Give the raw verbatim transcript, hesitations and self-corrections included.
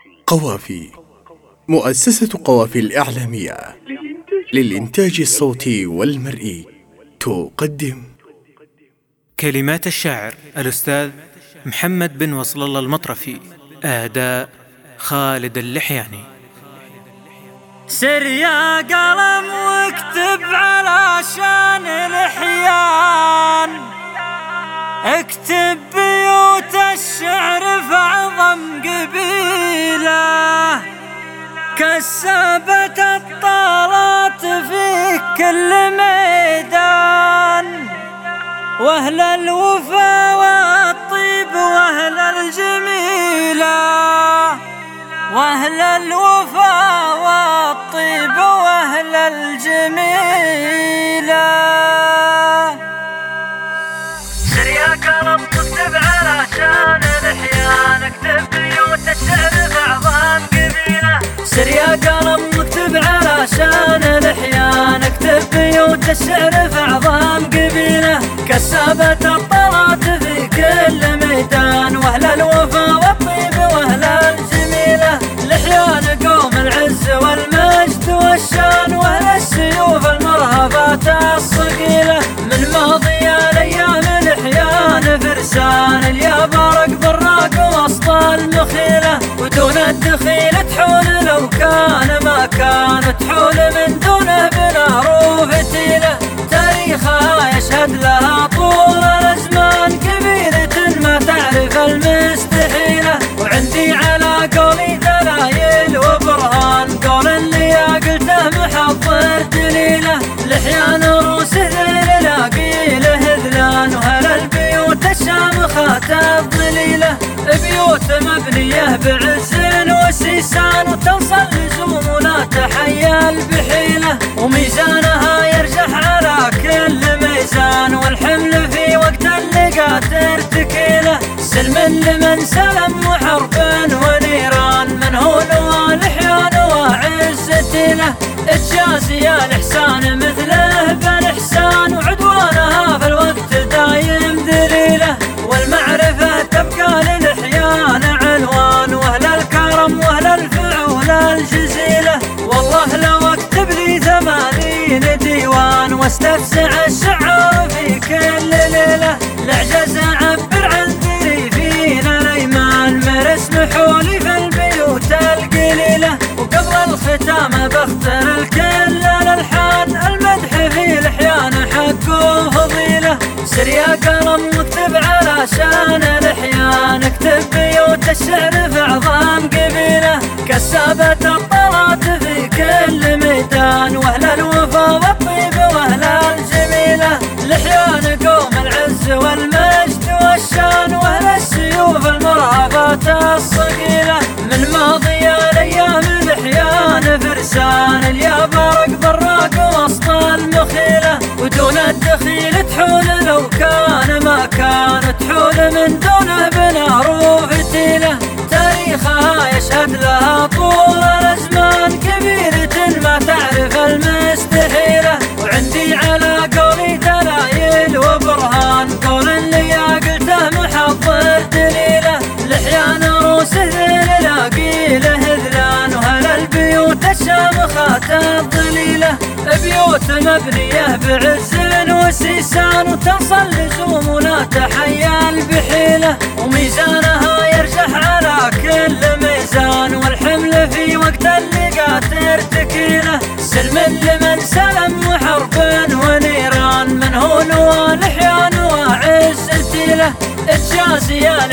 قوافي. مؤسسة قوافي الإعلامية للإنتاج الصوتي والمرئي تقدم كلمات الشاعر الأستاذ محمد بن وصل الله المطرفي، أداء خالد اللحياني. سر يا قلم واكتب على شان الإحيان، اكتب بيوت الشعر فاعظم قبيله، كسبت الطالات في كل ميدان، واهل الوفا والطيب واهل الجميله، واهل الوفا والطيب واهل الجميله. سر يا قلم واكتب على شان الإحيان، اكتب بيوت الشعر فاعظم قبيله. سر يا قلم واكتب على شان الإحيان، اكتب بيوت الشعر فاعظم قبيله، كسبت الطلات في كل ميدان، واهل الوفا والطيب واهل الجميله. لحيان قوم العز والمجد والشان، واهل السيوف المرهفات الصقيله، من ماضي الايام لحيان فرسان، اليابرق براق وسط المخيله، ودون الدخيل تحول لو كان ما كان، تحول من دونه بنار وفتيله. تاريخها يشهد لها طول الازمان، كبيرة ما تعرف المستحيله، وعندي على قولي دلايل وبرهان، قول اللي قلته محضر دليله. لحيان روس ذل لاقيله ذلان، وهل البيوت الشامخات الظليله، بيوت مبنيه بعز وسيسان، وتوصل لزوم ولا تحيل بحيله، وميزانها يرجح على كل ميزان، والحمل في وقت اللقاء ترتكيله. سلم لمن سلم وحرب ونيران، من هو نوى لحيان وعزتي له، اتجازي الإحسان مثله بالإحسان، وعدوانها في الوقت دايم ذليله، والمعرفة تبقى للحيان عنوان، واهل الكرم واهل الفعول الجزيله. والله لو اكتب لي ثمانين ديوان، واستفزع الشعر في كل ليله، لعجز اعبر عن ذري فينا الايمان، من رسم حولي في البيوت القليله. وقبل الختام بختار الكل الالحان، المدح في لحيان حقه فضيله. سر يا قلم واكتب على شان الإحيان، اكتب بيوت الشعر فاعظم قبيله، كسبت الطلات في كل ميدان، واهل الوفا والطيب واهل الجميله. لحيان قوم العز والمجد والشان، واهل السيوف المرهفات الصقيله، من ماضي الايام لحيان فرسان، اليابرق براق وسط المخيله، ودون الدخيل تحول لو كان ما كان، تحول من دونه بنار وفتيله. تاريخها يشهد لها طول الازمان، كبيرة ما تعرف المستحيله، وعندي على قولي دلايل وبرهان، قول اللي قلته محضر دليله. لحيان روس ذل لاقيله ذلان، وهل البيوت الشامخات الظليله، بيوت مبنيه بعز وسيسان، وتوصل لزوم ولا تحيل بحيله، وميزانها يرجح على كل ميزان، والحمل في وقت اللقاء ترتكيله. سلم لمن سلم وحرب ونيران، من هو نوى لحيان وعزتي له، اتجازي